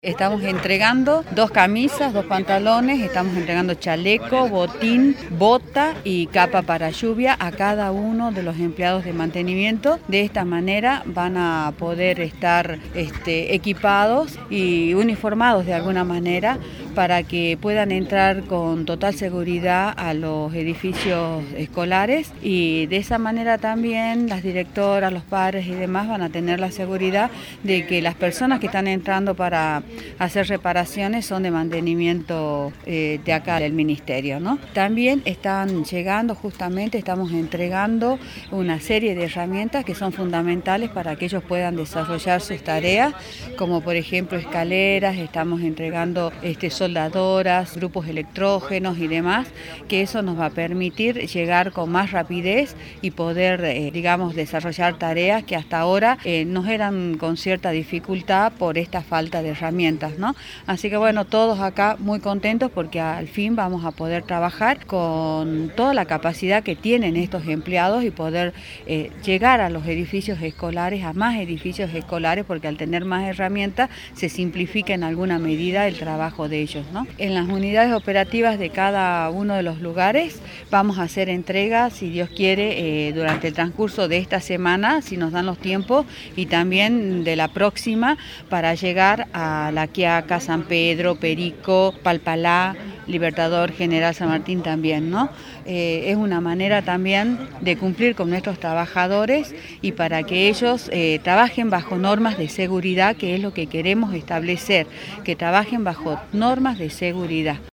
Estamos entregando 2 camisas, 2 pantalones, estamos entregando chaleco, botín, bota y capa para lluvia a cada uno de los empleados de mantenimiento. De esta manera van a poder estar equipados y uniformados de alguna manera para que puedan entrar con total seguridad a los edificios escolares, y de esa manera también las directoras, los padres y demás van a tener la seguridad de que las personas que están entrando para hacer reparaciones son de mantenimiento de acá del ministerio, ¿no? También están llegando, justamente estamos entregando una serie de herramientas que son fundamentales para que ellos puedan desarrollar sus tareas, como por ejemplo escaleras, estamos entregando soldadoras, grupos electrógenos y demás, que eso nos va a permitir llegar con más rapidez y poder, desarrollar tareas que hasta ahora nos eran con cierta dificultad por esta falta de herramientas, ¿no? Así que bueno, todos acá muy contentos porque al fin vamos a poder trabajar con toda la capacidad que tienen estos empleados y poder llegar a los edificios escolares, a más edificios escolares, porque al tener más herramientas se simplifica en alguna medida el trabajo de ellos, ¿no? En las unidades operativas de cada uno de los lugares vamos a hacer entregas, si Dios quiere, durante el transcurso de esta semana, si nos dan los tiempos, y también de la próxima, para llegar a La Quiaca, San Pedro, Perico, Palpalá, Libertador, General San Martín también, ¿no? Es una manera también de cumplir con nuestros trabajadores y para que ellos trabajen bajo normas de seguridad, que es lo que queremos establecer, que trabajen bajo normas de seguridad.